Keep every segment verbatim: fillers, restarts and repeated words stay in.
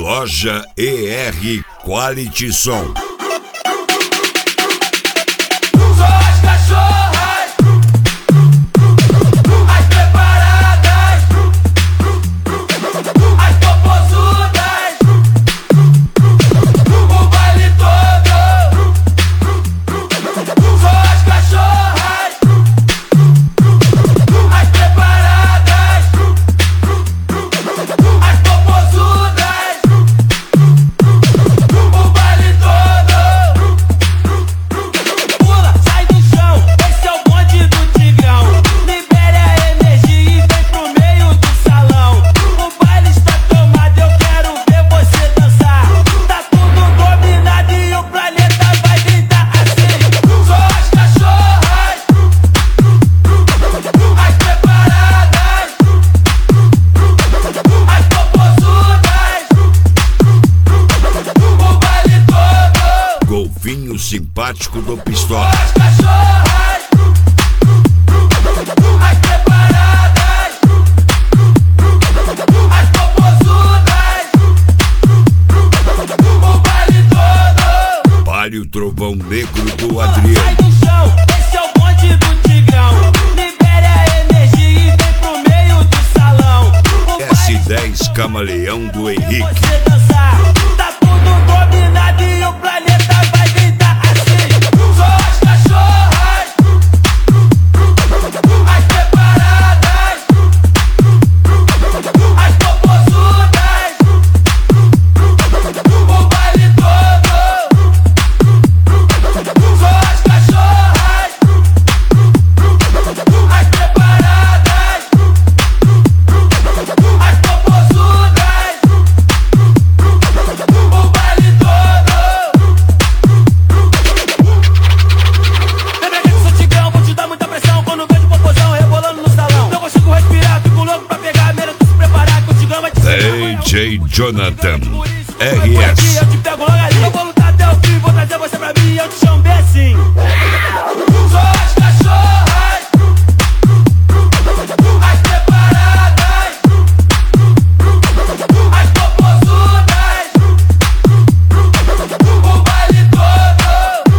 Loja E R Quality Som. Golfinho simpático do Pistola. As cachorras, as preparadas, as popozudas, o baile todo. Palio Trovão Negro do Adriano. Sai do chão, esse é o bonde do Tigrão. Libere a energia e vem pro meio do salão. S dez Camaleão do Henrique. Você dançar, tá tudo dominado e o planeta vai gritar assim. Só as cachorras, as preparadas, as popozudas, o baile todo. Só as cachorras, as preparadas, as popozudas, o baile todo. Lembra que eu sou Tigrão, vou te dar muita pressão quando vejo popozão rebolando no salão. Não consigo respirar, fico louco pra pegar a mira, tu se preparar que o Tigrão vai te D J Jonathan R Aqui S. eu te pego logo ali. Eu vou lutar até o fim, vou trazer você pra mim e eu te chamo bem assim. Só as cachorras, as preparadas, as popozudas, o baile todo.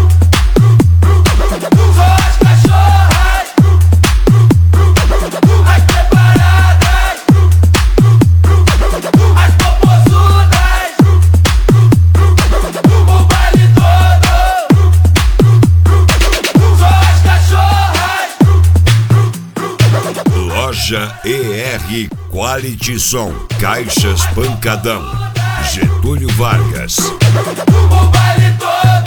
Só as cachorras, as preparadas, as popozudas, o baile todo. Só as cachorras. Loja E R Quality Som. Caixas Pancadão. Getúlio Vargas. O baile todo.